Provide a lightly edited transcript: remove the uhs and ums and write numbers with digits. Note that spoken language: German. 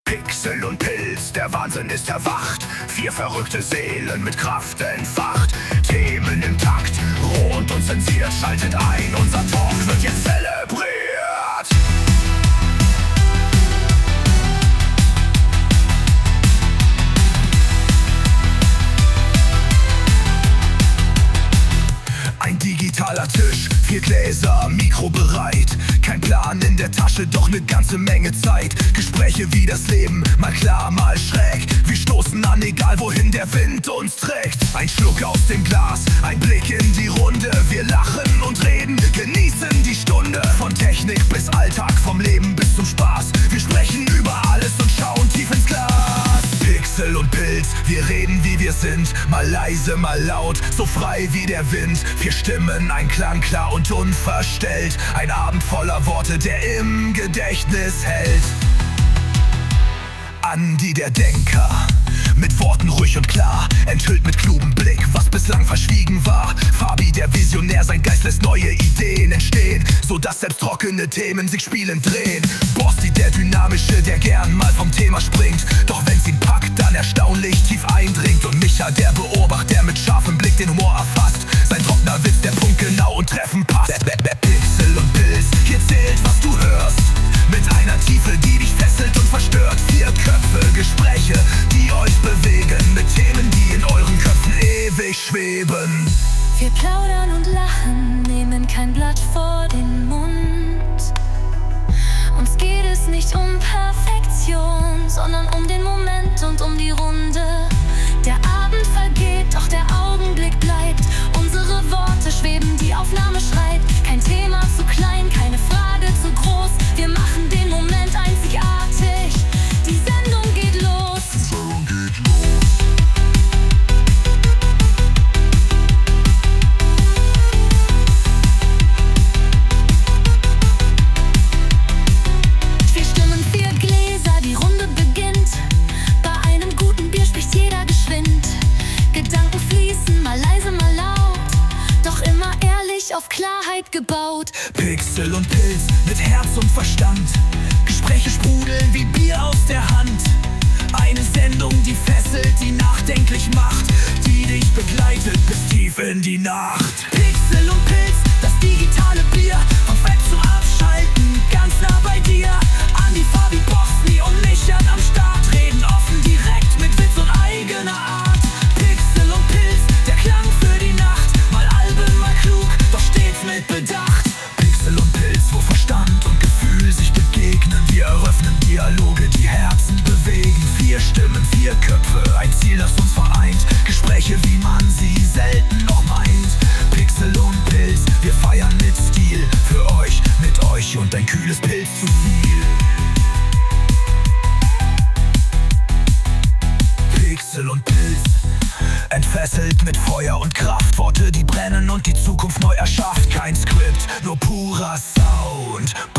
Pixel und Pilz, der Wahnsinn ist erwacht. 4 verrückte Seelen mit Kraft entfacht. Themen im Takt, roh und unzensiert. Schaltet ein, unser Talk wird jetzt zelebriert. Ein digitaler Tisch, 4 Gläser, Mikro bereit. Kein Plan in der Tasche, doch ne ganze Menge Zeit. Gespräche wie das Leben, mal klar, mal schräg. Wir stoßen an, egal wohin der Wind uns trägt. Ein Schluck aus dem Glas, ein Blick in die Runde. Wir lachen und reden, genießen die Stunde. Von Technik bis Alltag, vom Leben bis zum Spaß. Wir sprechen über alles und schauen tief ins Glas. Pixel und Pilz, wir reden wie wir sind. Mal leise, mal laut, so frei wie der Wind. 4 Stimmen, ein Klang klar und unverstellt. Ein Abend voller Worte, der im Gedächtnis hält. Andi der Denker, mit Worten ruhig und klar, enthüllt mit klugem Blick, was bislang verschwiegen war. Fabi der Visionär, sein Geist lässt neue Ideen entstehen, so dass selbst trockene Themen sich spielend drehen. Basti der Dynamische, der gern mal vom Thema springt, doch wenn's ihn packt, dann erstaunlich tief eindringt. Und Micha der Beobachter, mit scharfem Blick den Humor erfasst, sein trockener Witz, der punktgenau und treffend passt. Pixel und Pilz, hier zählt, was du hörst, mit einer Tiefe, die dich fesselt und verstört. 4 Köpfe, Gespräche, die euch bewegen, mit Themen, die in euren Köpfen ewig schweben. Wir plaudern und lachen, nehmen kein Blatt vor den Mund. Uns geht es nicht um Perfektion, sondern um den Moment und um die Runde. Der Abend vergeht, doch der Augenblick bleibt. Unsere Worte schweben, die Aufnahme schreit. Kein Thema zu klein, keine Frage zu groß. Wir machen den Moment einzigartig. Die Sendung geht los. Wir stimmen 4 Gläser, die Runde beginnt. Bei einem guten Bier spricht jeder geschwind. Gedanken fließen, mal leise, mal laut, doch immer ehrlich auf Klarheit gebaut. Pixel und Pilz, mit Herz und Verstand. Gespräche sprudeln wie Bier aus der Hand. Eine Sendung, die fesselt, die nachdenklich macht, die dich begleitet bis tief in die Nacht. Pixel und Pilz, das digitale Bier, vom Fett zum Abschalten, ganz nah bei dir. Andi, Fabi, Bosni und Micha am Start, reden offen, direkt, mit Witz und eigener Art. Pixel und Pilz, der Klang für die Nacht, mal albern, mal klug, doch stets mit Bedacht. Pixel und Pilz, wo Verstand und Gefühl sich begegnen. Wir eröffnen Dialoge, die Herzen bewegen. 4 Stimmen, 4 Köpfe, ein Ziel, das uns vereint. Gespräche, wie man sie selten noch meint. Pixel und Pilz, wir feiern mit Stil. Für euch, mit euch und ein kühles Pilz zu viel. Pixel und Pilz, entfesselt mit Feuer und Kraft. Worte, die brennen und die Zukunft neu erschafft. Kein Skript, nur purer Sound.